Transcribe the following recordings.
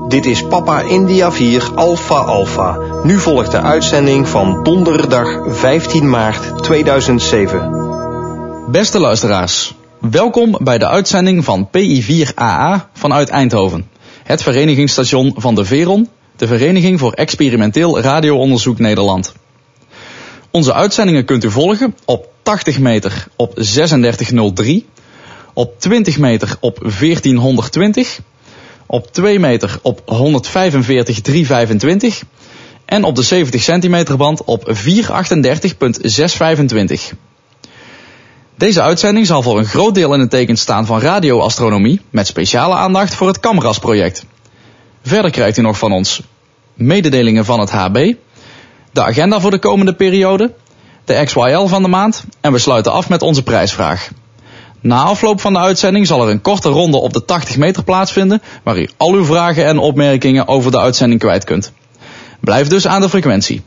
Dit is Papa India 4 Alpha Alpha. Nu volgt de uitzending van donderdag 15 maart 2007. Beste luisteraars, welkom bij de uitzending van PI4AA vanuit Eindhoven. Het verenigingsstation van de VERON, de Vereniging voor Experimenteel Radioonderzoek Nederland. Onze uitzendingen kunt u volgen op 80 meter op 3603, op 20 meter op 1420, op 2 meter op 145,325 en op de 70 centimeter band op 438,625. Deze uitzending zal voor een groot deel in het teken staan van radioastronomie met speciale aandacht voor het CAMRAS-project. Verder krijgt u nog van ons mededelingen van het HB, de agenda voor de komende periode, de XYL van de maand en we sluiten af met onze prijsvraag. Na afloop van de uitzending zal er een korte ronde op de 80 meter plaatsvinden waar u al uw vragen en opmerkingen over de uitzending kwijt kunt. Blijf dus aan de frequentie.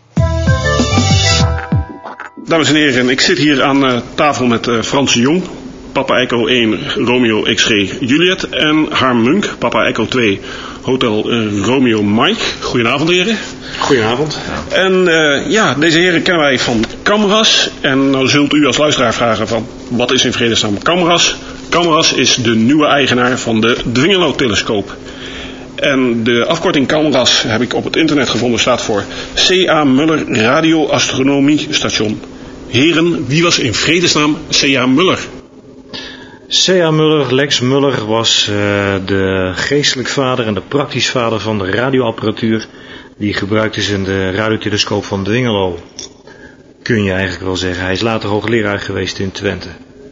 Dames en heren, ik zit hier aan tafel met Frans de Jong, Papa Echo 1 Romeo XG Juliet en Harm Munk, Papa Echo 2 Hotel Romeo Mike. Goedenavond heren. Goedenavond. En deze heren kennen wij van CAMRAS. En nou zult u als luisteraar vragen van wat is in vredesnaam CAMRAS? CAMRAS is de nieuwe eigenaar van de Dwingelo-telescoop. En de afkorting CAMRAS heb ik op het internet gevonden, staat voor C.A. Muller Radioastronomie Station. Heren, wie was in vredesnaam C.A. Muller? C.A. Muller, Lex Muller, was de geestelijk vader en de praktisch vader van de radioapparatuur die gebruikt is in de radiotelescoop van Dwingelo. Kun je eigenlijk wel zeggen. Hij is later hoogleraar geweest in Twente.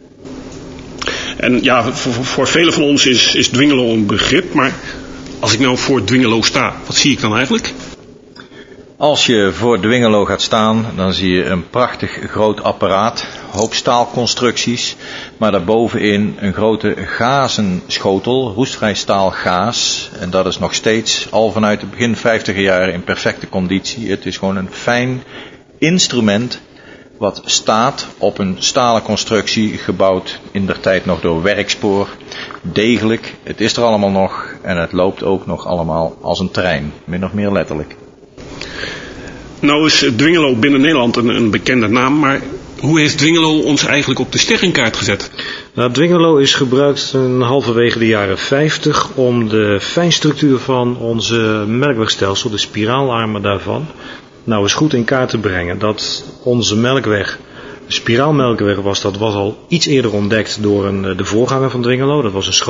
En ja, voor velen van ons is Dwingelo een begrip, maar als ik nou voor Dwingelo sta, wat zie ik dan eigenlijk? Als je voor Dwingelo gaat staan, dan zie je een prachtig groot apparaat, hoop staalconstructies, maar daarbovenin een grote gazenschotel, roestvrij staalgaas. En dat is nog steeds al vanuit het begin 50er jaren in perfecte conditie. Het is gewoon een fijn instrument wat staat op een stalen constructie, gebouwd indertijd nog door werkspoor. Degelijk, het is er allemaal nog en het loopt ook nog allemaal als een trein, min of meer letterlijk. Nou is Dwingelo binnen Nederland een bekende naam, maar hoe heeft Dwingelo ons eigenlijk op de sterrenkaart gezet? Nou, Dwingelo is gebruikt halverwege de jaren 50 om de fijnstructuur van onze melkwegstelsel, de spiraalarmen daarvan, nou eens goed in kaart te brengen. Dat onze melkweg, de spiraalmelkweg was al iets eerder ontdekt door de voorganger van Dwingelo. Dat was een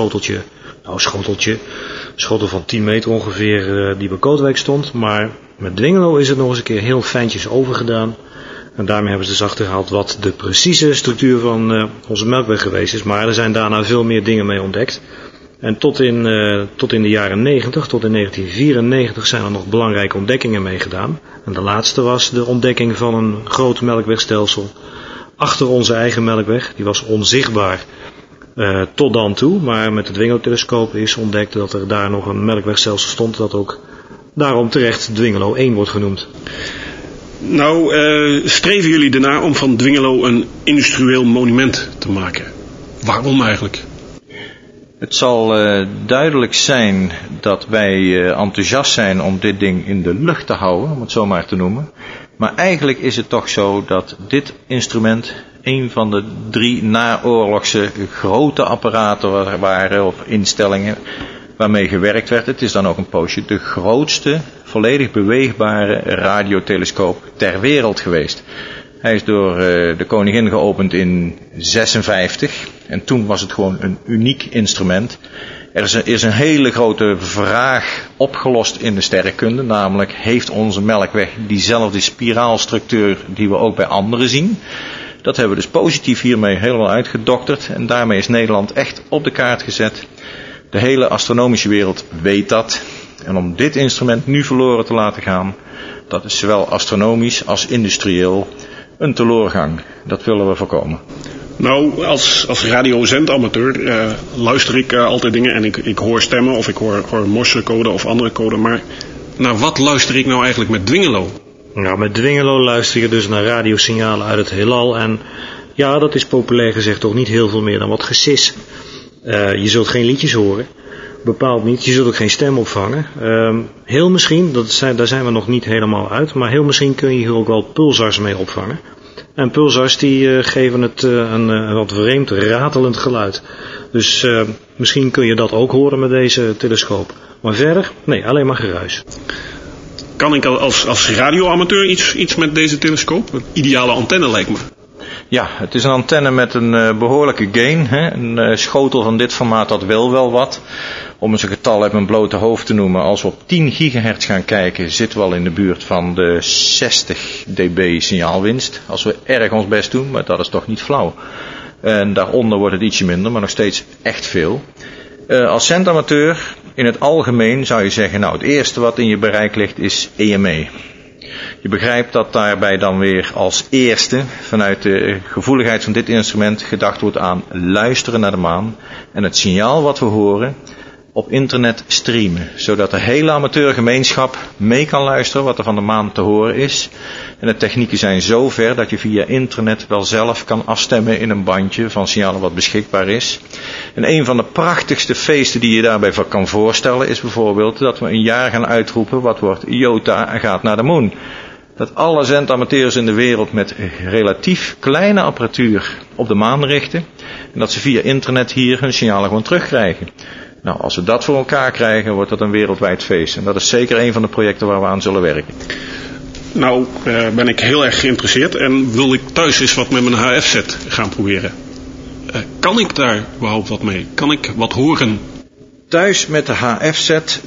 schotel van 10 meter ongeveer die bij Kootwijk stond. Maar met Dwingelo is het nog eens een keer heel fijntjes overgedaan. En daarmee hebben ze dus achtergehaald wat de precieze structuur van onze melkweg geweest is. Maar er zijn daarna veel meer dingen mee ontdekt. En tot in de jaren 90, tot in 1994 zijn er nog belangrijke ontdekkingen mee gedaan. En de laatste was de ontdekking van een groot melkwegstelsel achter onze eigen melkweg. Die was onzichtbaar tot dan toe, maar met de Dwingelo-telescoop is ontdekt dat er daar nog een melkwegstelsel stond dat ook daarom terecht Dwingelo 1 wordt genoemd. Nou, streven jullie ernaar om van Dwingelo een industrieel monument te maken? Waarom eigenlijk? Het zal duidelijk zijn dat wij enthousiast zijn om dit ding in de lucht te houden, om het zo maar te noemen. Maar eigenlijk is het toch zo dat dit instrument een van de 3 naoorlogse grote apparaten waren, of instellingen, waarmee gewerkt werd. Het is dan ook een poosje de grootste, volledig beweegbare radiotelescoop ter wereld geweest. Hij is door de koningin geopend in 56 en toen was het gewoon een uniek instrument. Er is een hele grote vraag opgelost in de sterrenkunde, namelijk heeft onze melkweg diezelfde spiraalstructuur die we ook bij anderen zien? Dat hebben we dus positief hiermee helemaal uitgedokterd en daarmee is Nederland echt op de kaart gezet. De hele astronomische wereld weet dat. En om dit instrument nu verloren te laten gaan, dat is zowel astronomisch als industrieel een teloorgang. Dat willen we voorkomen. Nou, als radiozendamateur luister ik altijd dingen en ik hoor stemmen of ik hoor morsecode of andere code. Maar naar wat luister ik nou eigenlijk met Dwingelo? Nou, met Dwingelo luister je dus naar radiosignalen uit het heelal. En ja, dat is populair gezegd toch niet heel veel meer dan wat gesis. Je zult geen liedjes horen. bepaald niet. Je zult ook geen stem opvangen. Heel misschien, daar zijn we nog niet helemaal uit, maar heel misschien kun je hier ook wel pulsars mee opvangen. En pulsars die geven het een wat vreemd ratelend geluid. Dus misschien kun je dat ook horen met deze telescoop. Maar verder, nee, alleen maar geruis. Kan ik als radioamateur iets met deze telescoop? Een ideale antenne lijkt me. Ja, het is een antenne met een behoorlijke gain. Hè? Een schotel van dit formaat, dat wil wel wat. Om eens een getal uit mijn blote hoofd te noemen. Als we op 10 gigahertz gaan kijken, zitten we al in de buurt van de 60 dB signaalwinst. Als we erg ons best doen, maar dat is toch niet flauw. En daaronder wordt het ietsje minder, maar nog steeds echt veel. Als zendamateur, in het algemeen zou je zeggen, nou, het eerste wat in je bereik ligt is EME. Je begrijpt dat daarbij dan weer als eerste vanuit de gevoeligheid van dit instrument gedacht wordt aan luisteren naar de maan en het signaal wat we horen op internet streamen, zodat de hele amateurgemeenschap mee kan luisteren wat er van de maan te horen is. En de technieken zijn zo ver dat je via internet wel zelf kan afstemmen in een bandje van signalen wat beschikbaar is. En een van de prachtigste feesten die je daarbij kan voorstellen is bijvoorbeeld dat we een jaar gaan uitroepen wat wordt IOTA gaat naar de maan. Dat alle zendamateurs in de wereld met relatief kleine apparatuur op de maan richten en dat ze via internet hier hun signalen gewoon terugkrijgen. Nou, als we dat voor elkaar krijgen, wordt dat een wereldwijd feest. En dat is zeker een van de projecten waar we aan zullen werken. Nou, ben ik heel erg geïnteresseerd en wil ik thuis eens wat met mijn HF-set gaan proberen. Kan ik daar überhaupt wat mee? Kan ik wat horen? Thuis met de HF-set,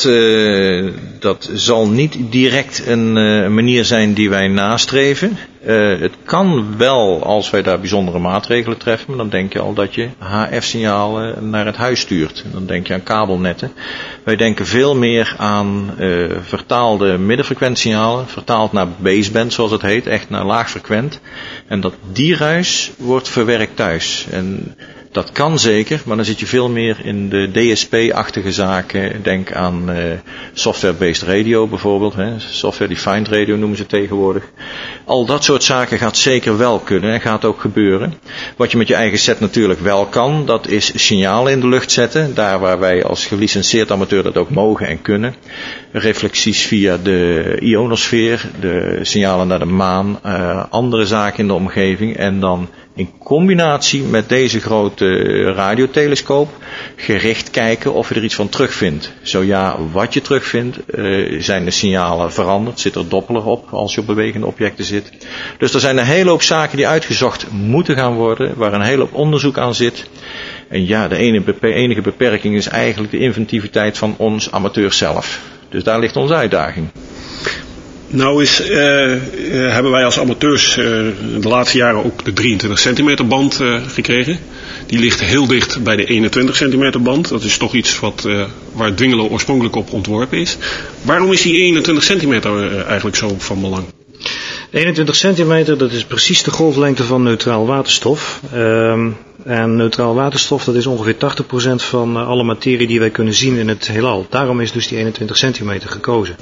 dat zal niet direct een manier zijn die wij nastreven. Het kan wel als wij daar bijzondere maatregelen treffen, maar dan denk je al dat je HF-signalen naar het huis stuurt. En dan denk je aan kabelnetten. Wij denken veel meer aan vertaalde middenfrequentsignalen, vertaald naar baseband zoals het heet, echt naar laagfrequent. En dat die ruis wordt verwerkt thuis. En dat kan zeker, maar dan zit je veel meer in de DSP-achtige zaken. Denk aan software-based radio bijvoorbeeld. Software-defined radio noemen ze tegenwoordig. Al dat soort zaken gaat zeker wel kunnen en gaat ook gebeuren. Wat je met je eigen set natuurlijk wel kan, dat is signalen in de lucht zetten. Daar waar wij als gelicenseerd amateur dat ook mogen en kunnen. Reflexies via de ionosfeer, de signalen naar de maan, andere zaken in de omgeving. En dan in combinatie met deze grote radiotelescoop gericht kijken of je er iets van terugvindt. Zo ja, wat je terugvindt, zijn de signalen veranderd, zit er doppler op als je op bewegende objecten zit. Dus er zijn een hele hoop zaken die uitgezocht moeten gaan worden, waar een hele hoop onderzoek aan zit. En ja, de enige beperking is eigenlijk de inventiviteit van ons amateurs zelf. Dus daar ligt onze uitdaging. Nou hebben wij als amateurs de laatste jaren ook de 23 centimeter band gekregen. Die ligt heel dicht bij de 21 centimeter band. Dat is toch iets waar Dwingelo oorspronkelijk op ontworpen is. Waarom is die 21 centimeter eigenlijk zo van belang? 21 centimeter, dat is precies de golflengte van neutraal waterstof. En neutraal waterstof, dat is ongeveer 80% van alle materie die wij kunnen zien in het heelal. Daarom is dus die 21 centimeter gekozen.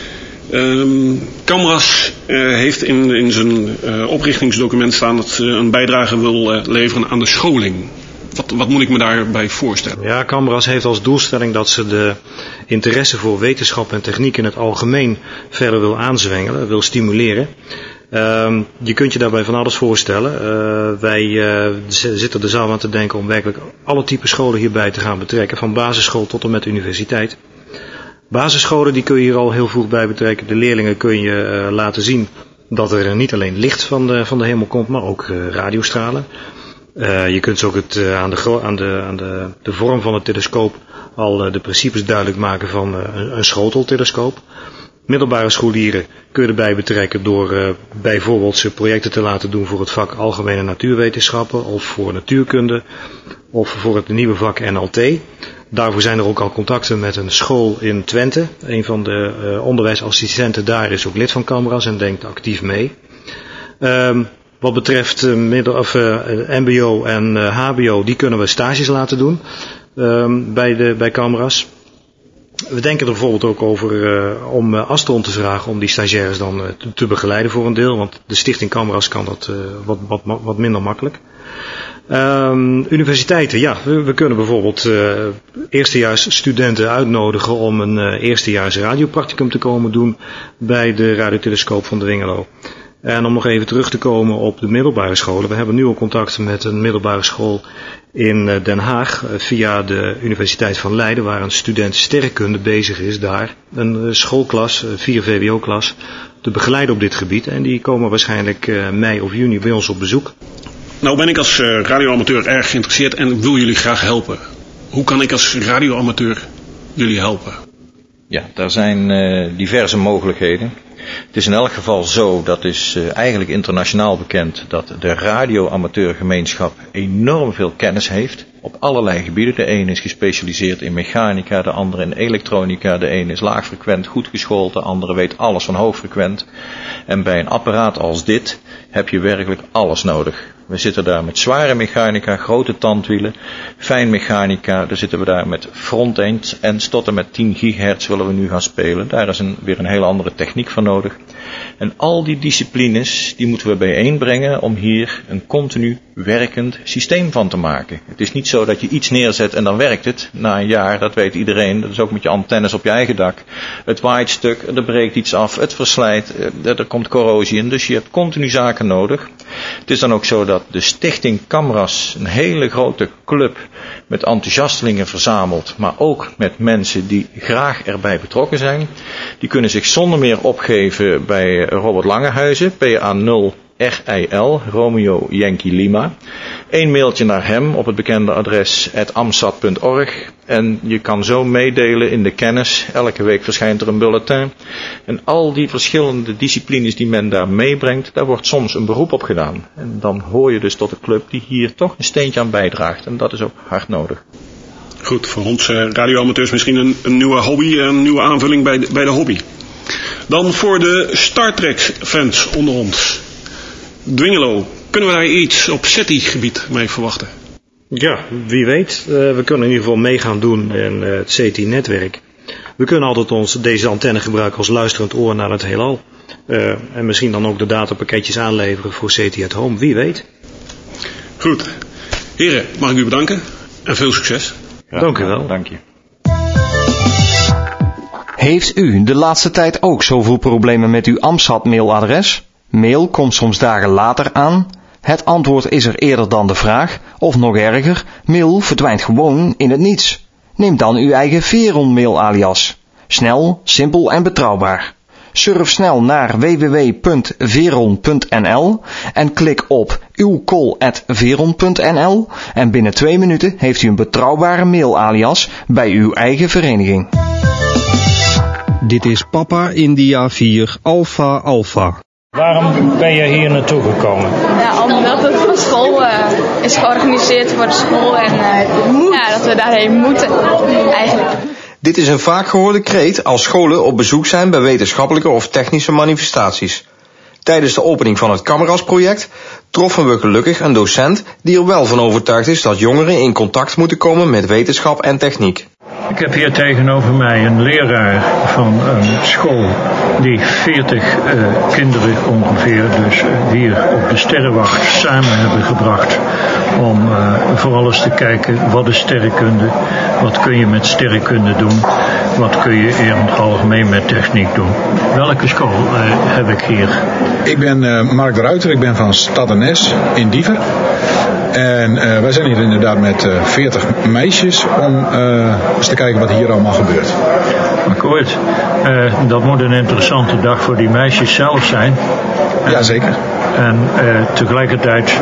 Camras heeft in zijn oprichtingsdocument staan dat ze een bijdrage wil leveren aan de scholing. Wat moet ik me daarbij voorstellen? Ja, Camras heeft als doelstelling dat ze de interesse voor wetenschap en techniek in het algemeen verder wil aanzwengelen, wil stimuleren. Je kunt je daarbij van alles voorstellen. Wij zitten er zelf aan te denken om werkelijk alle typen scholen hierbij te gaan betrekken, van basisschool tot en met universiteit. Basisscholen die kun je hier al heel vroeg bij betrekken. De leerlingen kun je laten zien dat er niet alleen licht van de hemel komt, maar ook radiostralen. Je kunt ze ook aan de vorm van het telescoop al de principes duidelijk maken van een schoteltelescoop. Middelbare scholieren kun je erbij betrekken door bijvoorbeeld ze projecten te laten doen voor het vak Algemene Natuurwetenschappen of voor natuurkunde of voor het nieuwe vak NLT. Daarvoor zijn er ook al contacten met een school in Twente. Een van de onderwijsassistenten daar is ook lid van Camras en denkt actief mee. Wat betreft mbo en hbo, die kunnen we stages laten doen bij Camras. We denken er bijvoorbeeld ook over om Astron te vragen om die stagiaires dan te begeleiden voor een deel. Want de Stichting Camras kan dat wat minder makkelijk. Universiteiten, ja, we kunnen bijvoorbeeld eerstejaars studenten uitnodigen om een eerstejaars radiopracticum te komen doen bij de radiotelescoop van Dwingelo. En om nog even terug te komen op de middelbare scholen. We hebben nu al contact met een middelbare school in Den Haag via de Universiteit van Leiden, waar een student sterrenkunde bezig is daar een schoolklas, 4 VWO-klas, te begeleiden op dit gebied. En die komen waarschijnlijk mei of juni bij ons op bezoek. Nou ben ik als radioamateur erg geïnteresseerd en wil jullie graag helpen. Hoe kan ik als radioamateur jullie helpen? Ja, daar zijn diverse mogelijkheden. Het is in elk geval zo, dat is eigenlijk internationaal bekend, dat de radioamateurgemeenschap enorm veel kennis heeft op allerlei gebieden. De een is gespecialiseerd in mechanica, de andere in elektronica, de een is laagfrequent goed geschoold, de andere weet alles van hoogfrequent. En bij een apparaat als dit heb je werkelijk alles nodig. We zitten daar met zware mechanica, grote tandwielen, fijnmechanica, daar zitten we daar met frontends en tot en met 10 gigahertz willen we nu gaan spelen. Daar is weer een hele andere techniek voor nodig. En al die disciplines, die moeten we bijeenbrengen om hier een continu werkend systeem van te maken. Het is niet zo dat je iets neerzet en dan werkt het. Na een jaar, dat weet iedereen, dat is ook met je antennes op je eigen dak. Het waait stuk, er breekt iets af, het verslijt, er komt corrosie in. Dus je hebt continu zaken nodig. Het is dan ook zo dat de Stichting Camras een hele grote club met enthousiastelingen verzamelt, maar ook met mensen die graag erbij betrokken zijn. Die kunnen zich zonder meer opgeven bij Robert Langehuizen, PA0 RIL, Romeo Yankee Lima. 1 mailtje naar hem op het bekende adres @amsat.org en je kan zo meedelen in de kennis. Elke week verschijnt er een bulletin. En al die verschillende disciplines die men daar meebrengt, daar wordt soms een beroep op gedaan. En dan hoor je dus tot de club die hier toch een steentje aan bijdraagt. En dat is ook hard nodig. Goed, voor ons radioamateurs misschien een nieuwe hobby, een nieuwe aanvulling bij de hobby. Dan voor de Star Trek fans onder ons. Dwingelo, kunnen we daar iets op SETI-gebied mee verwachten? Ja, wie weet. We kunnen in ieder geval mee gaan doen in het SETI-netwerk. We kunnen altijd deze antenne gebruiken als luisterend oor naar het heelal. En misschien dan ook de datapakketjes aanleveren voor SETI at Home, wie weet. Goed. Heren, mag ik u bedanken en veel succes. Ja, dank u wel. Dank je. Heeft u de laatste tijd ook zoveel problemen met uw Amsat mailadres? Mail komt soms dagen later aan. Het antwoord is er eerder dan de vraag. Of nog erger, mail verdwijnt gewoon in het niets. Neem dan uw eigen Veron mailalias. Snel, simpel en betrouwbaar. Surf snel naar www.veron.nl en klik op uwcall@veron.nl en binnen 2 minuten heeft u een betrouwbare mailalias bij uw eigen vereniging. Dit is Papa India 4 Alpha Alpha. Waarom ben je hier naartoe gekomen? Ja, omdat het van school is georganiseerd voor de school en dat we daarheen moeten eigenlijk. Dit is een vaak gehoorde kreet als scholen op bezoek zijn bij wetenschappelijke of technische manifestaties. Tijdens de opening van het Camras-project troffen we gelukkig een docent die er wel van overtuigd is dat jongeren in contact moeten komen met wetenschap en techniek. Ik heb hier tegenover mij een leraar van een school die 40 kinderen ongeveer dus hier op de sterrenwacht samen hebben gebracht om vooral eens te kijken wat is sterrenkunde, wat kun je met sterrenkunde doen, wat kun je in het algemeen met techniek doen. Welke school heb ik hier? Ik ben Mark de Ruiter, ik ben van Stad en Nes in Diever. En wij zijn hier inderdaad met 40 meisjes om eens te kijken wat hier allemaal gebeurt. Akkoord. Dat moet een interessante dag voor die meisjes zelf zijn. Jazeker. En tegelijkertijd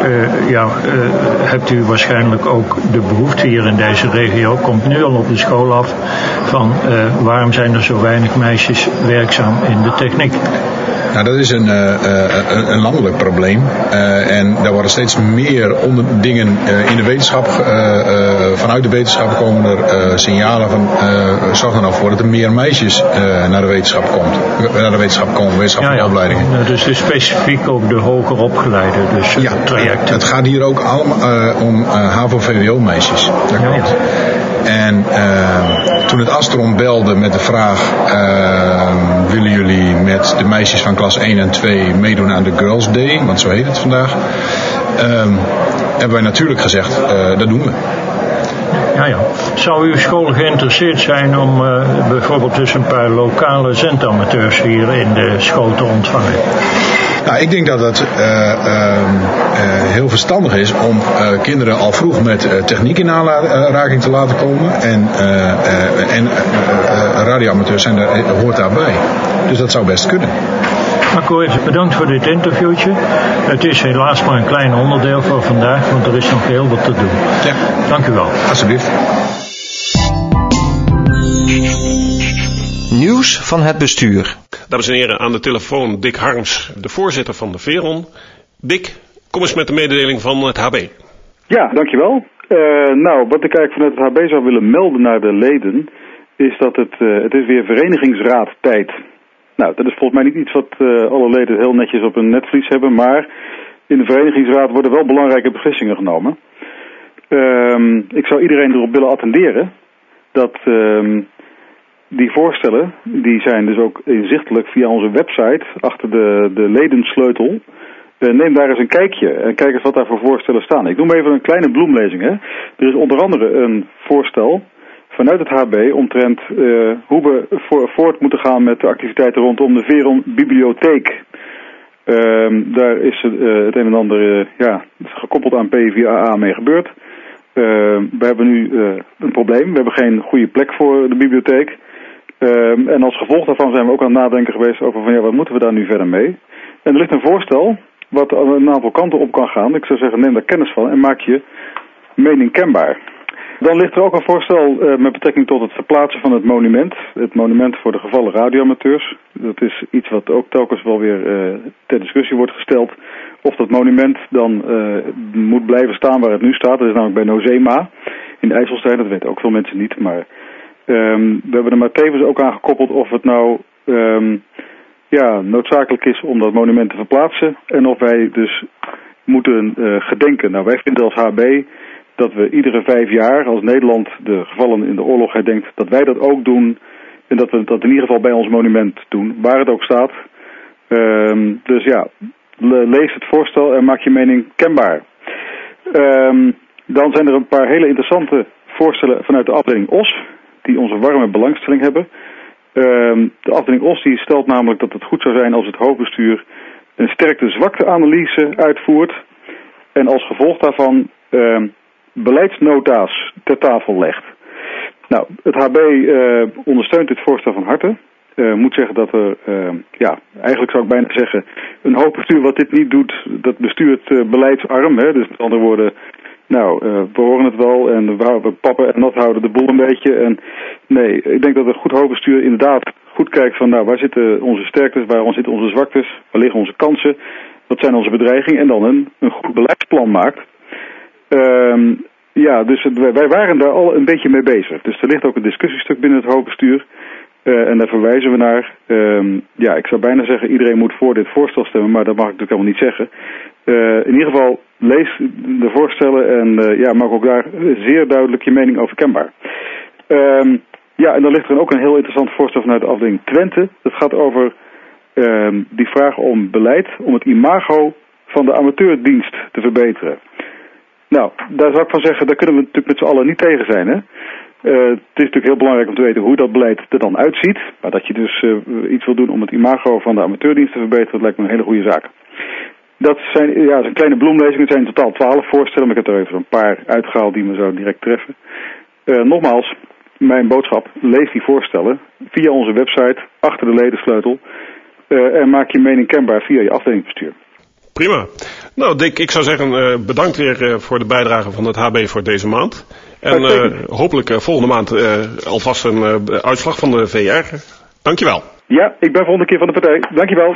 hebt u waarschijnlijk ook de behoefte hier in deze regio, komt nu al op de school af, van waarom zijn er zo weinig meisjes werkzaam in de techniek? Nou, dat is een landelijk probleem. En daar worden steeds meer dingen in de wetenschap. Vanuit de wetenschap komen er signalen van zorg er nou voor dat er meer meisjes naar de wetenschap komen, wetenschappelijke opleidingen. Dus specifiek ook de hoger opgeleide trajecten. Het gaat hier ook allemaal om HAVO-VWO meisjes. Dat klopt. En toen het Astron belde met de vraag, willen jullie met de meisjes van klas 1 en 2 meedoen aan de Girls Day, want zo heet het vandaag, hebben wij natuurlijk gezegd, dat doen we. Ja. Zou uw school geïnteresseerd zijn om bijvoorbeeld dus een paar lokale zendamateurs hier in de school te ontvangen? Nou, ik denk dat het heel verstandig is om kinderen al vroeg met techniek in aanraking te laten komen. En radioamateurs hoort daarbij. Dus dat zou best kunnen. Akkoord, bedankt voor dit interviewtje. Het is helaas maar een klein onderdeel voor vandaag, want er is nog heel wat te doen. Ja. Dank u wel. Alsjeblieft. Nieuws van het bestuur. Dames en heren, aan de telefoon Dick Harms, de voorzitter van de Veron. Dick, kom eens met de mededeling van het HB. Ja, dankjewel. Wat ik eigenlijk vanuit het HB zou willen melden naar de leden, is dat het is weer verenigingsraadtijd. Nou, dat is volgens mij niet iets wat alle leden heel netjes op hun netvlies hebben, maar in de verenigingsraad worden wel belangrijke beslissingen genomen. Ik zou iedereen erop willen attenderen dat die voorstellen, die zijn dus ook inzichtelijk via onze website achter de ledensleutel. Neem daar eens een kijkje en kijk eens wat daar voor voorstellen staan. Ik noem even een kleine bloemlezing. Hè. Er is onder andere een voorstel vanuit het HB omtrent hoe we voort moeten gaan met de activiteiten rondom de Veron Bibliotheek. Daar is het een en ander gekoppeld aan P4AA mee gebeurd. We hebben nu een probleem. We hebben geen goede plek voor de bibliotheek. En als gevolg daarvan zijn we ook aan het nadenken geweest over van wat moeten we daar nu verder mee. En er ligt een voorstel wat een aantal kanten op kan gaan. Ik zou zeggen, neem daar kennis van en maak je mening kenbaar. Dan ligt er ook een voorstel met betrekking tot het verplaatsen van het monument. Het monument voor de gevallen radioamateurs. Dat is iets wat ook telkens wel weer ter discussie wordt gesteld. Of dat monument dan moet blijven staan waar het nu staat. Dat is namelijk bij Nozema in IJsselstein. Dat weten ook veel mensen niet. Maar we hebben er maar tevens ook aan gekoppeld of het nou noodzakelijk is om dat monument te verplaatsen. En of wij dus moeten gedenken. Nou, wij vinden als HB dat we iedere 5 jaar, als Nederland de gevallen in de oorlog herdenkt, dat wij dat ook doen. En dat we dat in ieder geval bij ons monument doen, waar het ook staat. Dus ja, lees het voorstel en maak je mening kenbaar. Dan zijn er een paar hele interessante voorstellen vanuit de afdeling OS, die onze warme belangstelling hebben. De afdeling OS die stelt namelijk dat het goed zou zijn als het hoofdbestuur een sterkte-zwakte-analyse uitvoert. En als gevolg daarvan beleidsnota's ter tafel legt. Nou, het HB ondersteunt dit voorstel van harte. Moet zeggen dat er, eigenlijk zou ik bijna zeggen, een hoofdbestuur wat dit niet doet, dat bestuurt beleidsarm. Hè? Dus met andere woorden, we horen het wel en we pappen en nat houden de boel een beetje. En nee, ik denk dat een goed hoofdbestuur inderdaad goed kijkt van waar zitten onze sterktes, waar zitten onze zwaktes, waar liggen onze kansen, wat zijn onze bedreigingen en dan een goed beleidsplan maakt. Dus wij waren daar al een beetje mee bezig. Dus er ligt ook een discussiestuk binnen het hoofdbestuur. En daar verwijzen we naar. Ik zou bijna zeggen, iedereen moet voor dit voorstel stemmen, maar dat mag ik natuurlijk helemaal niet zeggen. In ieder geval, lees de voorstellen en maak ook daar zeer duidelijk je mening over kenbaar. En dan ligt er ook een heel interessant voorstel vanuit de afdeling Twente. Dat gaat over die vraag om beleid, om het imago van de amateurdienst te verbeteren. Nou, daar zou ik van zeggen, daar kunnen we natuurlijk met z'n allen niet tegen zijn. Hè? Het is natuurlijk heel belangrijk om te weten hoe dat beleid er dan uitziet. Maar dat je dus iets wil doen om het imago van de amateurdienst te verbeteren, dat lijkt me een hele goede zaak. Dat zijn kleine bloemlezingen. Het zijn in totaal 12 voorstellen, maar ik heb er even een paar uitgehaald die me zo direct treffen. Nogmaals, mijn boodschap, lees die voorstellen via onze website, achter de ledensleutel. En maak je mening kenbaar via je afdelingsbestuur. Prima. Nou Dick, ik zou zeggen bedankt weer voor de bijdrage van het HB voor deze maand. En hopelijk volgende maand alvast een uitslag van de VR. Dankjewel. Ja, ik ben volgende keer van de partij. Dankjewel.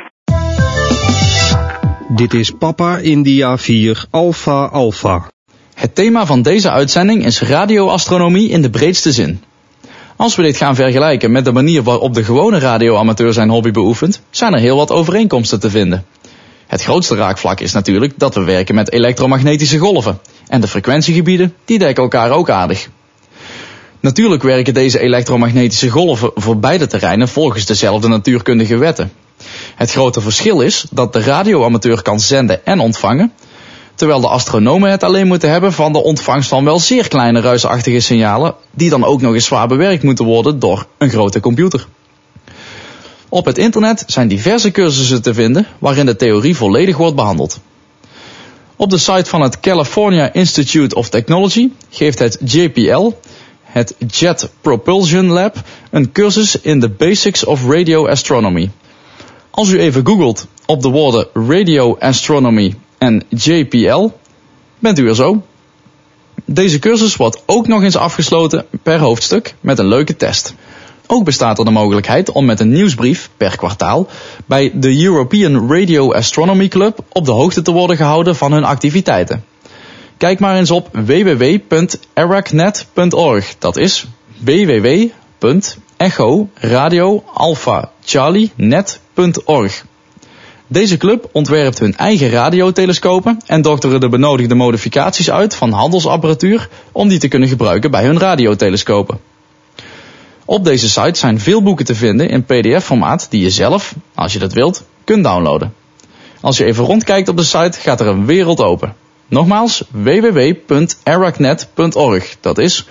Dit is Papa India 4 Alpha Alpha. Het thema van deze uitzending is radioastronomie in de breedste zin. Als we dit gaan vergelijken met de manier waarop de gewone radioamateur zijn hobby beoefent, zijn er heel wat overeenkomsten te vinden. Het grootste raakvlak is natuurlijk dat we werken met elektromagnetische golven. En de frequentiegebieden, die dekken elkaar ook aardig. Natuurlijk werken deze elektromagnetische golven voor beide terreinen volgens dezelfde natuurkundige wetten. Het grote verschil is dat de radioamateur kan zenden en ontvangen, terwijl de astronomen het alleen moeten hebben van de ontvangst van wel zeer kleine ruisachtige signalen, die dan ook nog eens zwaar bewerkt moeten worden door een grote computer. Op het internet zijn diverse cursussen te vinden waarin de theorie volledig wordt behandeld. Op de site van het California Institute of Technology geeft het JPL, het Jet Propulsion Lab, een cursus in the Basics of Radio Astronomy. Als u even googelt op de woorden Radio Astronomy en JPL, bent u er zo. Deze cursus wordt ook nog eens afgesloten per hoofdstuk met een leuke test. Ook bestaat er de mogelijkheid om met een nieuwsbrief per kwartaal bij de European Radio Astronomy Club op de hoogte te worden gehouden van hun activiteiten. Kijk maar eens op www.eracnet.org. Dat is www.echo-radio-alpha-charlie-net.org. Deze club ontwerpt hun eigen radiotelescopen en dokteren de benodigde modificaties uit van handelsapparatuur om die te kunnen gebruiken bij hun radiotelescopen. Op deze site zijn veel boeken te vinden in pdf-formaat die je zelf, als je dat wilt, kunt downloaden. Als je even rondkijkt op de site, gaat er een wereld open. Nogmaals, www.eracnet.org. Dat is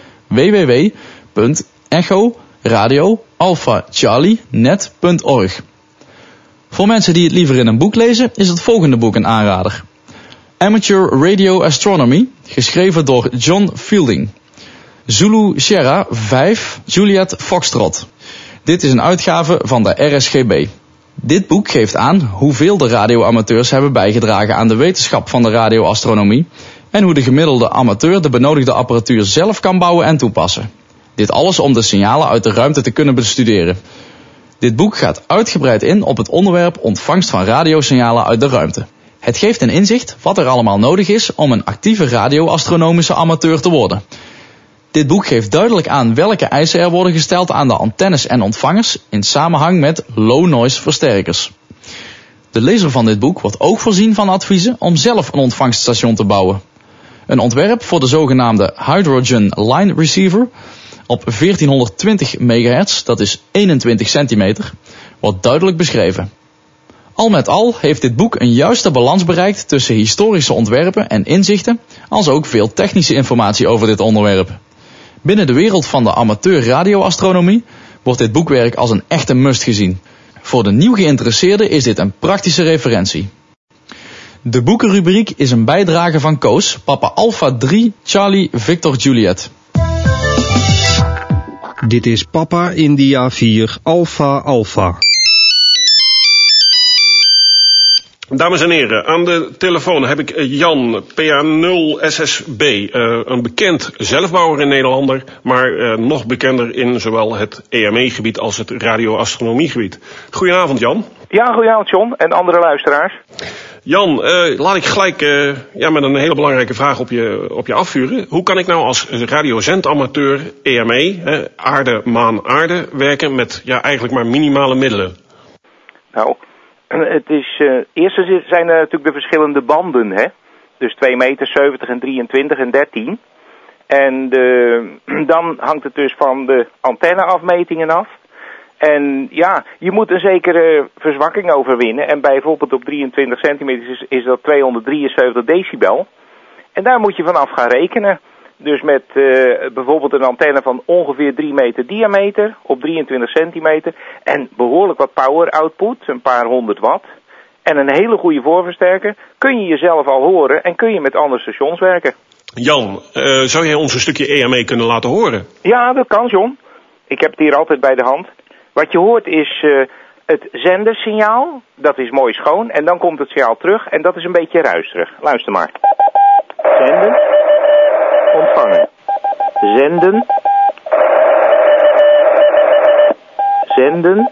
www.echo-radio-alpha-charlie-net.org. Voor mensen die het liever in een boek lezen, is het volgende boek een aanrader. Amateur Radio Astronomy, geschreven door John Fielding. Zulu Sierra 5 Juliet Foxtrot. Dit is een uitgave van de RSGB. Dit boek geeft aan hoeveel de radioamateurs hebben bijgedragen aan de wetenschap van de radioastronomie en hoe de gemiddelde amateur de benodigde apparatuur zelf kan bouwen en toepassen. Dit alles om de signalen uit de ruimte te kunnen bestuderen. Dit boek gaat uitgebreid in op het onderwerp ontvangst van radiosignalen uit de ruimte. Het geeft een inzicht wat er allemaal nodig is om een actieve radioastronomische amateur te worden. Dit boek geeft duidelijk aan welke eisen er worden gesteld aan de antennes en ontvangers in samenhang met low-noise versterkers. De lezer van dit boek wordt ook voorzien van adviezen om zelf een ontvangststation te bouwen. Een ontwerp voor de zogenaamde Hydrogen Line Receiver op 1420 MHz, dat is 21 centimeter, wordt duidelijk beschreven. Al met al heeft dit boek een juiste balans bereikt tussen historische ontwerpen en inzichten, als ook veel technische informatie over dit onderwerp. Binnen de wereld van de amateur radioastronomie wordt dit boekwerk als een echte must gezien. Voor de nieuw geïnteresseerde is dit een praktische referentie. De boekenrubriek is een bijdrage van Koos, Papa Alpha 3 Charlie Victor Juliet. Dit is Papa India 4 Alpha Alpha. Dames en heren, aan de telefoon heb ik Jan, PA0SSB, een bekend zelfbouwer in Nederlander, maar nog bekender in zowel het EME-gebied als het radioastronomiegebied. Goedenavond, Jan. Ja, goedenavond, John en andere luisteraars. Jan, laat ik gelijk met een hele belangrijke vraag op je afvuren. Hoe kan ik nou als radiozendamateur EME, aarde, maan, aarde, werken met eigenlijk maar minimale middelen? Nou, het is, eerst zijn er natuurlijk de verschillende banden, hè. Dus 2 meter, 70 en 23 en 13. En dan hangt het dus van de antenneafmetingen af. En ja, je moet een zekere verzwakking overwinnen. En bijvoorbeeld op 23 centimeter is dat 273 decibel. En daar moet je vanaf gaan rekenen. Dus met bijvoorbeeld een antenne van ongeveer 3 meter diameter op 23 centimeter. En behoorlijk wat power output, een paar 100 watt. En een hele goede voorversterker. Kun je jezelf al horen en kun je met andere stations werken. Jan, zou jij ons een stukje EME kunnen laten horen? Ja, dat kan, John. Ik heb het hier altijd bij de hand. Wat je hoort is het zendersignaal. Dat is mooi schoon. En dan komt het signaal terug. En dat is een beetje ruiserig. Luister maar. Zenden. Ontvangen. Zenden. Zenden.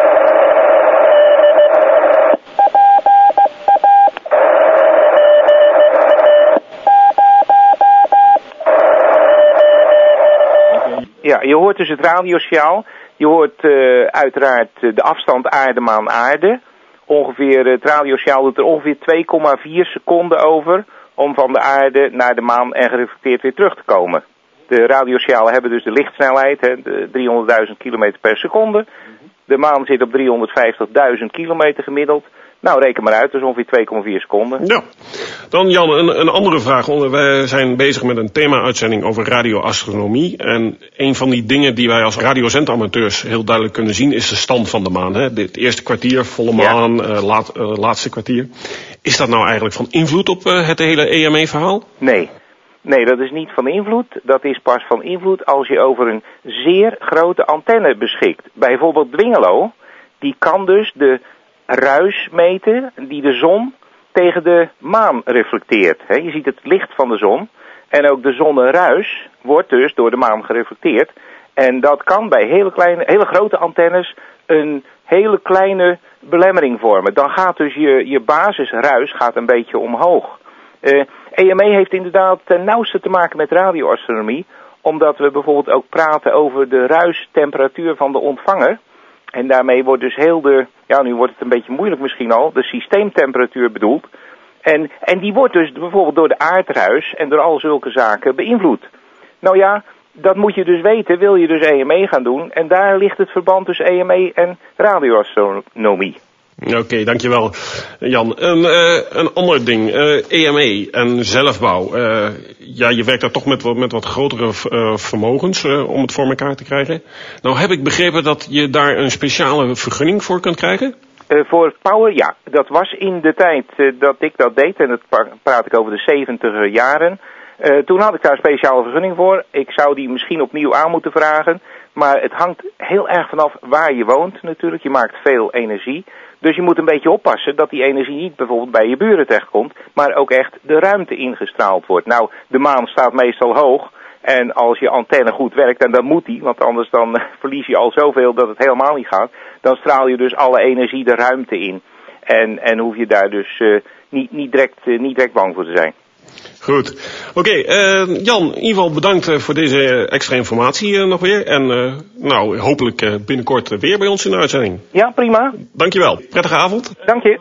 Ja, je hoort dus het radiosignaal. Je hoort uiteraard de afstand aarde-maan-aarde. Ongeveer, het radiosignaal doet er ongeveer 2,4 seconden over om van de aarde naar de maan en gereflecteerd weer terug te komen. De radiosignalen hebben dus de lichtsnelheid, de 300.000 kilometer per seconde. De maan zit op 350.000 kilometer gemiddeld. Nou, reken maar uit, dat is ongeveer 2,4 seconden. Ja. Dan Jan, een andere vraag. Wij zijn bezig met een thema-uitzending over radioastronomie. En een van die dingen die wij als radiozendamateurs heel duidelijk kunnen zien is de stand van de maan. Hè? Het eerste kwartier, volle maan, laatste kwartier. Is dat nou eigenlijk van invloed op het hele EME-verhaal? Nee, dat is niet van invloed. Dat is pas van invloed als je over een zeer grote antenne beschikt. Bijvoorbeeld Dwingelo, die kan dus de ruis meten die de zon tegen de maan reflecteert. Je ziet het licht van de zon en ook de zonneruis wordt dus door de maan gereflecteerd. En dat kan bij hele grote antennes een hele kleine belemmering vormen. Dan gaat dus je basisruis gaat een beetje omhoog. EME heeft inderdaad ten nauwste te maken met radioastronomie, omdat we bijvoorbeeld ook praten over de ruistemperatuur van de ontvanger. En daarmee wordt dus nu wordt het een beetje moeilijk misschien al, de systeemtemperatuur bedoeld. En die wordt dus bijvoorbeeld door de aardruis en door al zulke zaken beïnvloed. Nou ja, dat moet je dus weten, wil je dus EME gaan doen. En daar ligt het verband tussen EME en radioastronomie. Oké, dankjewel Jan. Een ander ding, EME en zelfbouw. Je werkt daar toch met wat grotere vermogens om het voor elkaar te krijgen. Nou heb ik begrepen dat je daar een speciale vergunning voor kunt krijgen? Voor power, ja. Dat was in de tijd dat ik dat deed, en dat praat ik over de 70er jaren. Toen had ik daar een speciale vergunning voor. Ik zou die misschien opnieuw aan moeten vragen. Maar het hangt heel erg vanaf waar je woont natuurlijk. Je maakt veel energie. Dus je moet een beetje oppassen dat die energie niet bijvoorbeeld bij je buren terechtkomt, maar ook echt de ruimte ingestraald wordt. Nou, de maan staat meestal hoog. En als je antenne goed werkt, en dat moet die, want anders dan verlies je al zoveel dat het helemaal niet gaat, dan straal je dus alle energie de ruimte in. En hoef je daar dus niet direct bang voor te zijn. Goed. Oké, Jan, in ieder geval bedankt voor deze extra informatie nog weer. En hopelijk binnenkort weer bij ons in de uitzending. Ja, prima. Dankjewel. Prettige avond. Dank je.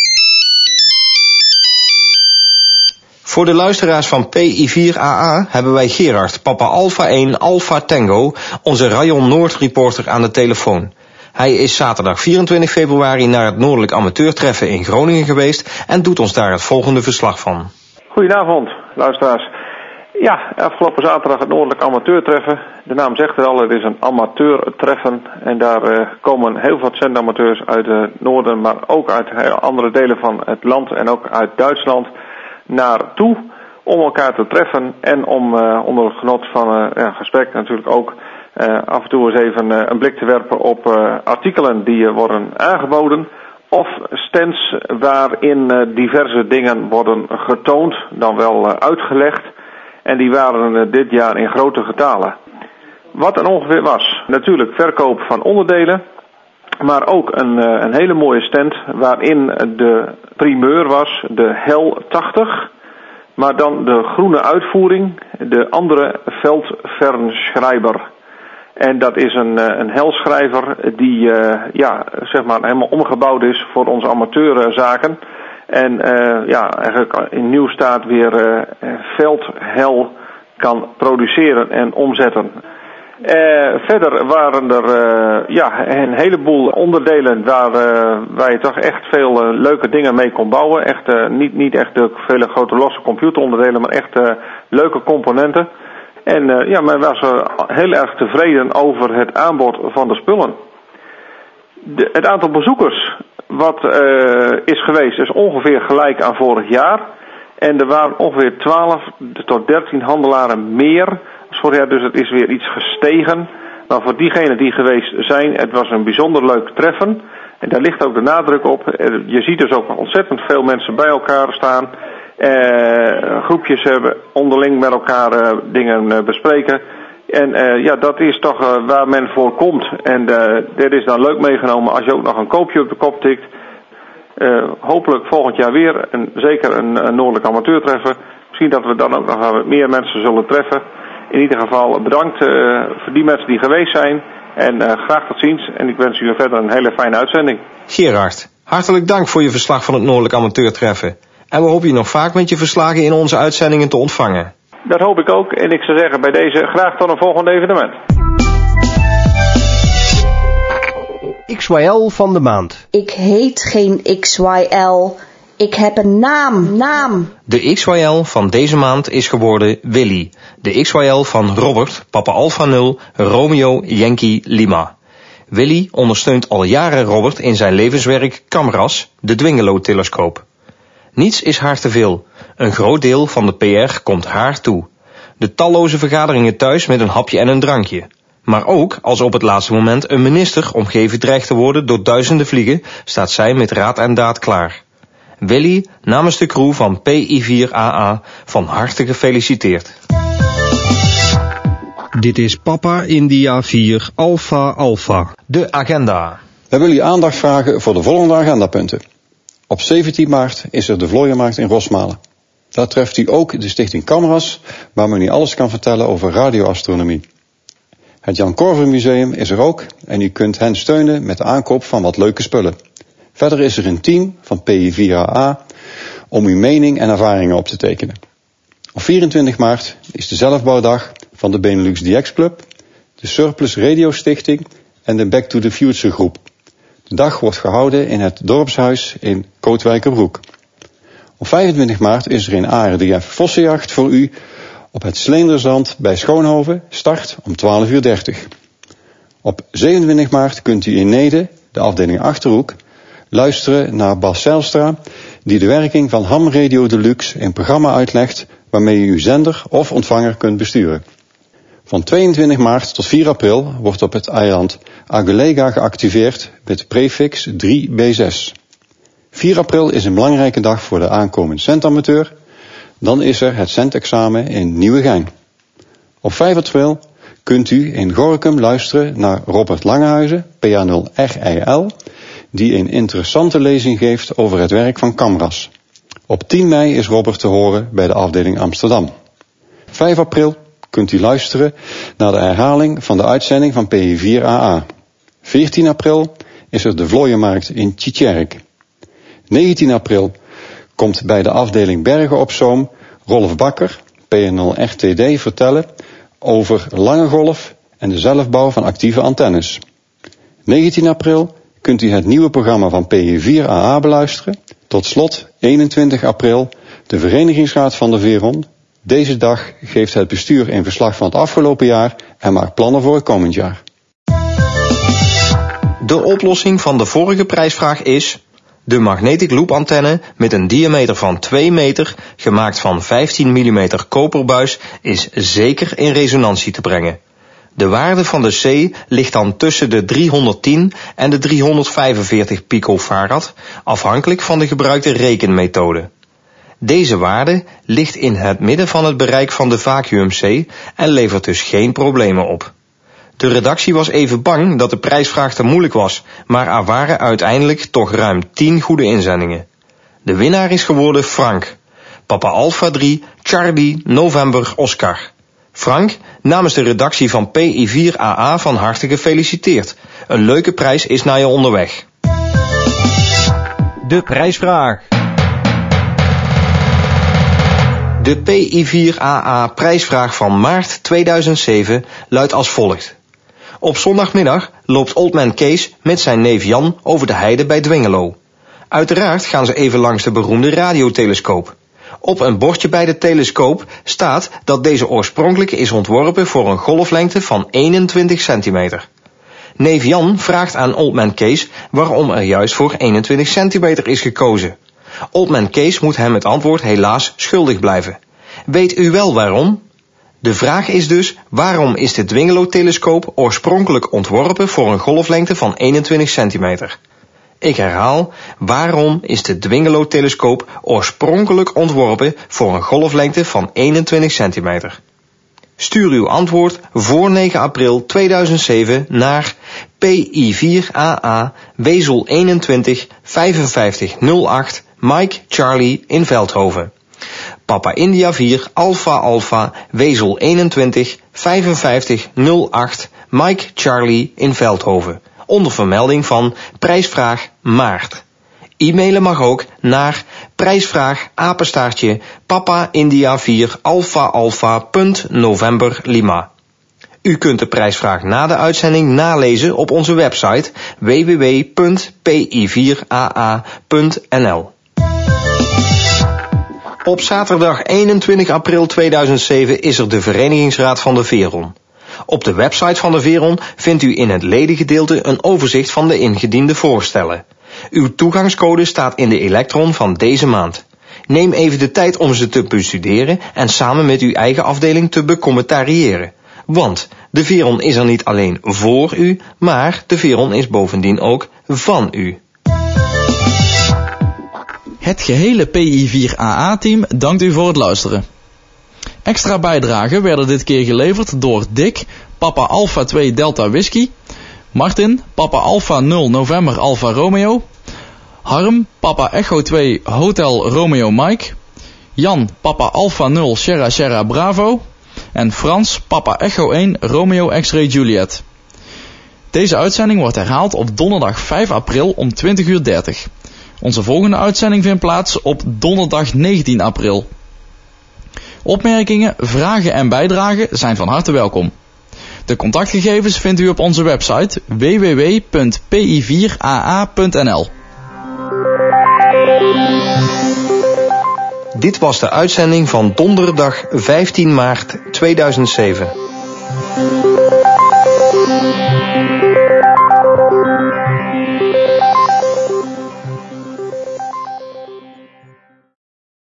Voor de luisteraars van PI4AA hebben wij Gerard, Papa Alpha 1 Alpha Tango, onze Rayon Noord reporter aan de telefoon. Hij is zaterdag 24 februari naar het Noordelijk Amateurtreffen in Groningen geweest en doet ons daar het volgende verslag van. Goedenavond, luisteraars. Ja, afgelopen zaterdag het Noordelijk Amateurtreffen. De naam zegt het al, het is een amateurtreffen. En daar komen heel veel zendamateurs uit het noorden, maar ook uit andere delen van het land en ook uit Duitsland naartoe om elkaar te treffen en om onder het genot van gesprek natuurlijk ook af en toe eens even een blik te werpen op artikelen die worden aangeboden. Of stands waarin diverse dingen worden getoond, dan wel uitgelegd. En die waren dit jaar in grote getalen. Wat er ongeveer was, natuurlijk verkoop van onderdelen. Maar ook een hele mooie stand waarin de primeur was, de HEL 80. Maar dan de groene uitvoering, de andere Feldfernschreiber. En dat is een helschrijver die zeg maar helemaal omgebouwd is voor onze amateurzaken. En eigenlijk in nieuw staat weer veldhel kan produceren en omzetten. Verder waren er een heleboel onderdelen waar je toch echt veel leuke dingen mee kon bouwen. Echt, niet echt de vele grote losse computeronderdelen, maar echt leuke componenten. En men was heel erg tevreden over het aanbod van de spullen. Het aantal bezoekers wat is geweest is ongeveer gelijk aan vorig jaar. En er waren ongeveer 12 tot 13 handelaren meer als vorig jaar, dus het is weer iets gestegen. Maar voor diegenen die geweest zijn, het was een bijzonder leuk treffen. En daar ligt ook de nadruk op. Je ziet dus ook ontzettend veel mensen bij elkaar staan. Groepjes hebben onderling met elkaar dingen bespreken. En dat is toch waar men voor komt. En dit is dan leuk meegenomen als je ook nog een koopje op de kop tikt. Hopelijk volgend jaar weer. En zeker een Noordelijk Amateurtreffen. Misschien dat we dan ook nog wat meer mensen zullen treffen. In ieder geval bedankt voor die mensen die geweest zijn. En graag tot ziens. En ik wens u verder een hele fijne uitzending. Gerard, hartelijk dank voor je verslag van het Noordelijk Amateurtreffen. En we hopen je nog vaak met je verslagen in onze uitzendingen te ontvangen. Dat hoop ik ook. En ik zou zeggen bij deze graag tot een volgend evenement. XYL van de maand. Ik heet geen XYL. Ik heb een naam. De XYL van deze maand is geworden Willy. De XYL van Robert, Papa Alpha 0, Romeo Yankee Lima. Willy ondersteunt al jaren Robert in zijn levenswerk Camras, de Dwingelo-telescoop. Niets is haar te veel. Een groot deel van de PR komt haar toe. De talloze vergaderingen thuis met een hapje en een drankje. Maar ook als op het laatste moment een minister omgeven dreigt te worden door duizenden vliegen, staat zij met raad en daad klaar. Willy, namens de crew van PI4AA, van harte gefeliciteerd. Dit is Papa India 4 Alpha Alpha. De agenda. Wij willen u aandacht vragen voor de volgende agendapunten. Op 17 maart is er de Vlooienmarkt in Rosmalen. Daar treft u ook de stichting Camras, waar men u alles kan vertellen over radioastronomie. Het Jan Korver Museum is er ook en u kunt hen steunen met de aankoop van wat leuke spullen. Verder is er een team van PI4AA om uw mening en ervaringen op te tekenen. Op 24 maart is de zelfbouwdag van de Benelux DX Club, de Surplus Radio Stichting en de Back to the Future groep. De dag wordt gehouden in het dorpshuis in Kootwijkerbroek. Op 25 maart is er in Aren de Jeff Vossenjacht voor u op het Sleenderzand bij Schoonhoven, start om 12:30. Op 27 maart kunt u in Neede, de afdeling Achterhoek, luisteren naar Bas Zijlstra, die de werking van Ham Radio Deluxe een programma uitlegt waarmee u uw zender of ontvanger kunt besturen. Van 22 maart tot 4 april wordt op het eiland Agulega geactiveerd met prefix 3B6. 4 april is een belangrijke dag voor de aankomende centamateur. Dan is er het centexamen in Nieuwegein. Op 5 april kunt u in Gorinchem luisteren naar Robert Langehuizen, PA0RIL, die een interessante lezing geeft over het werk van Camras. Op 10 mei is Robert te horen bij de afdeling Amsterdam. 5 april kunt u luisteren naar de herhaling van de uitzending van PI4AA. 14 april is er de Vlooienmarkt in Tjitjerk. 19 april komt bij de afdeling Bergen op Zoom Rolf Bakker, PNL-RTD, vertellen over lange golf en de zelfbouw van actieve antennes. 19 april kunt u het nieuwe programma van PI4AA beluisteren. Tot slot 21 april de Verenigingsraad van de Veron. Deze dag geeft het bestuur een verslag van het afgelopen jaar en maakt plannen voor het komend jaar. De oplossing van de vorige prijsvraag is de Magnetic Loop antenne met een diameter van 2 meter, gemaakt van 15 mm koperbuis, is zeker in resonantie te brengen. De waarde van de C ligt dan tussen de 310 en de 345 picofarad, afhankelijk van de gebruikte rekenmethode. Deze waarde ligt in het midden van het bereik van de vacuüm C en levert dus geen problemen op. De redactie was even bang dat de prijsvraag te moeilijk was, maar er waren uiteindelijk toch ruim 10 goede inzendingen. De winnaar is geworden Frank. Papa Alpha 3, Charlie, November, Oscar. Frank, namens de redactie van PI4AA van harte gefeliciteerd. Een leuke prijs is naar je onderweg. De prijsvraag. De PI4AA prijsvraag van maart 2007 luidt als volgt. Op zondagmiddag loopt Oldman Kees met zijn neef Jan over de heide bij Dwingelo. Uiteraard gaan ze even langs de beroemde radiotelescoop. Op een bordje bij de telescoop staat dat deze oorspronkelijk is ontworpen voor een golflengte van 21 centimeter. Neef Jan vraagt aan Oldman Kees waarom er juist voor 21 centimeter is gekozen. Oldman Kees moet hem het antwoord helaas schuldig blijven. Weet u wel waarom? De vraag is dus, waarom is de Dwingelo-telescoop oorspronkelijk ontworpen voor een golflengte van 21 centimeter? Ik herhaal, waarom is de Dwingelo-telescoop oorspronkelijk ontworpen voor een golflengte van 21 centimeter? Stuur uw antwoord voor 9 april 2007 naar PI4AA Wezel 21 5508 Mike Charlie in Veldhoven. Papa India 4 Alpha Alpha Wezel 21 5508 Mike Charlie in Veldhoven. Onder vermelding van prijsvraag maart. E-mailen mag ook naar prijsvraag@Papa-India-4-Alpha-Alpha.November-Lima. U kunt de prijsvraag na de uitzending nalezen op onze website www.pi4aa.nl. Op zaterdag 21 april 2007 is er de Verenigingsraad van de Veron. Op de website van de Veron vindt u in het ledengedeelte een overzicht van de ingediende voorstellen. Uw toegangscode staat in de elektron van deze maand. Neem even de tijd om ze te bestuderen en samen met uw eigen afdeling te becommentariëren. Want de Veron is er niet alleen voor u, maar de Veron is bovendien ook van u. Het gehele PI4AA-team dankt u voor het luisteren. Extra bijdragen werden dit keer geleverd door Dick, Papa Alpha 2 Delta Whisky, Martin, Papa Alpha 0 November Alpha Romeo, Harm, Papa Echo 2 Hotel Romeo Mike, Jan, Papa Alpha 0 Sierra Sierra Bravo en Frans, Papa Echo 1 Romeo X-Ray Juliet. Deze uitzending wordt herhaald op donderdag 5 april om 20:30. Onze volgende uitzending vindt plaats op donderdag 19 april. Opmerkingen, vragen en bijdragen zijn van harte welkom. De contactgegevens vindt u op onze website www.pi4aa.nl. Dit was de uitzending van donderdag 15 maart 2007.